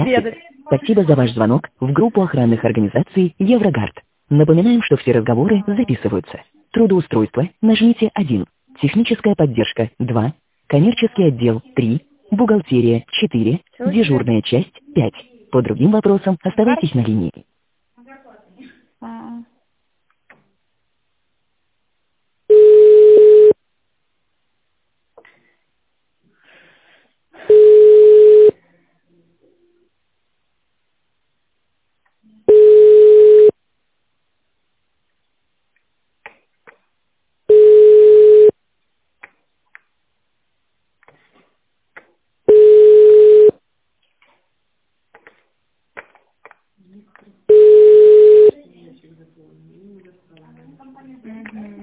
Обедать. Спасибо за ваш звонок в группу охранных организаций Еврогард. Напоминаем, что все разговоры записываются. Трудоустройство нажмите 1, техническая поддержка 2, коммерческий отдел 3, бухгалтерия 4, Чего тебе? дежурная часть 5. По другим вопросам оставайтесь на линии.